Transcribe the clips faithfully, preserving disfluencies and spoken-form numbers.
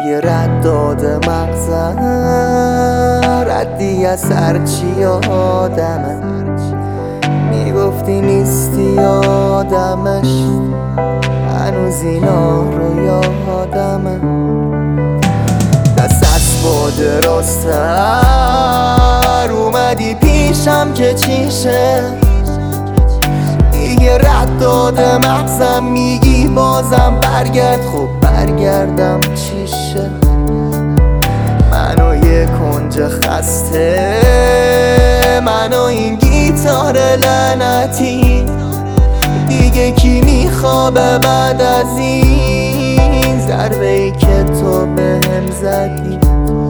دیگه رد داده مغزم، ردی از هرچی آدمه. میگفتی نیستی آدمش، هنوز اینا رو یادمه. دست از باد راستر اومدی پیشم که چیشه، دیگه رد داده مغزم. میگی بازم برگرد، خب برگردم چیشه؟ منو یه کنج خسته، منو این گیتار لعنتی، دیگه کی میخوابه بعد از این ضربه ای که تو بهم زدی؟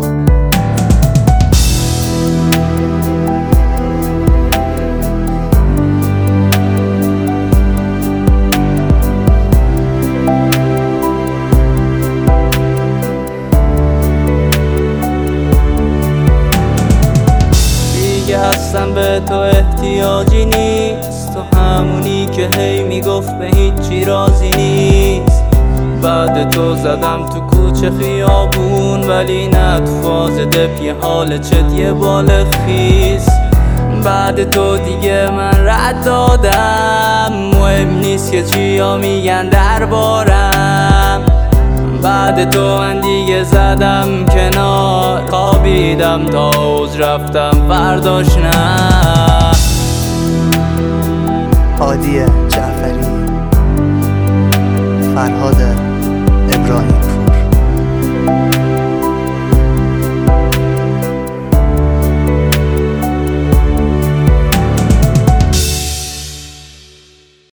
اصلا به تو احتیاجی نیست، تو همونی که هی میگفت به هیچی راضی نیست. بعد تو زدم تو کوچه خیابون، ولی نه تو فاز دپ یه حال چت یه بالغ خیز. بعد تو دیگه من رد دادم، مهم نیست که چیا میگن دربارم. بعد تو من دیگه زدم کنار، خوابیدم تا حوض رفتم فرداش نه. هادی جعفری، فرهاد ابراهیم.